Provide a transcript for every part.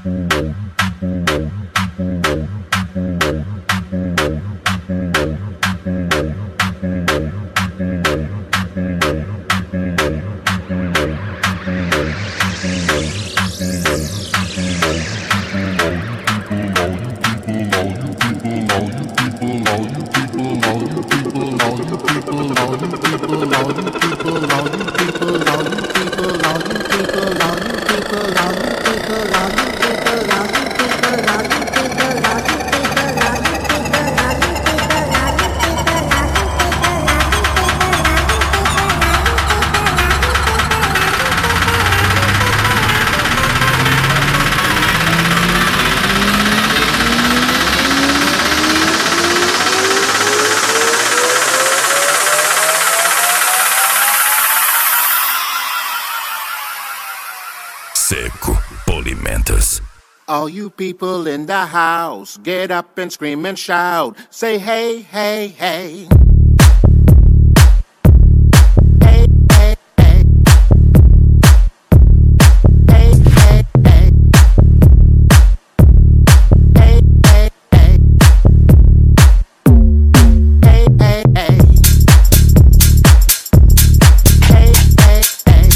Seco Polimentos. All you people in the house, get up and scream and shout. Say hey, hey, hey. Hey, hey, hey. Hey, hey, hey. Hey, hey, hey. Hey, hey, hey. Hey, hey, hey.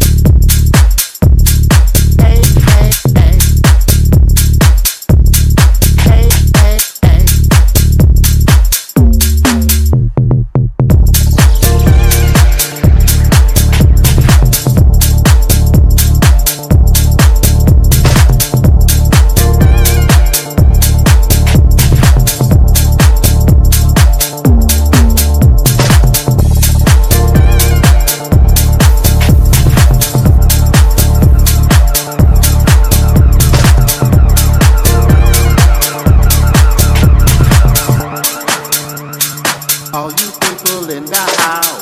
All you people in the house.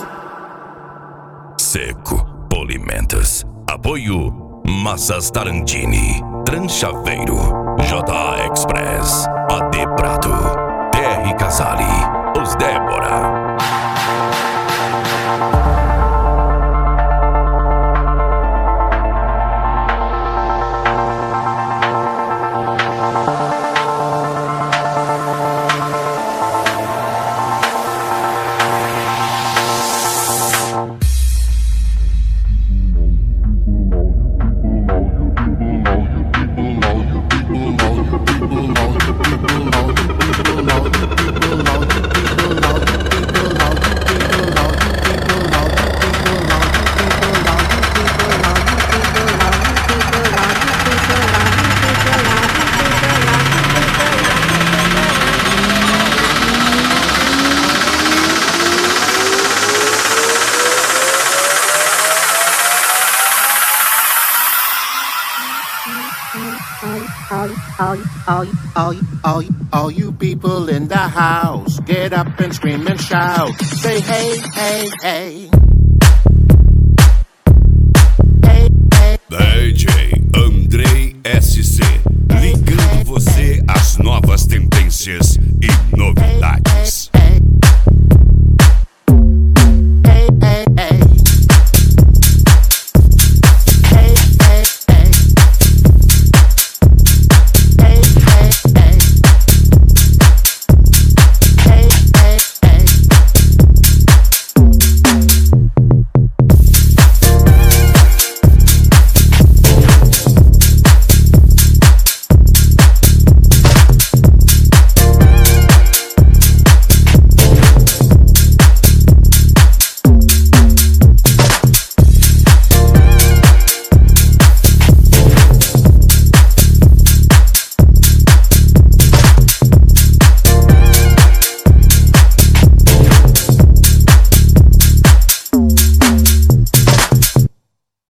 Seco Polimentos. Apoio Massas Tarantini, Tranchaveiro, J Express, AD Prato, TR Casale, Os Débora. All you people in the house, get up and scream and shout. Say hey, hey, hey. Hey, hey. DJ Andrei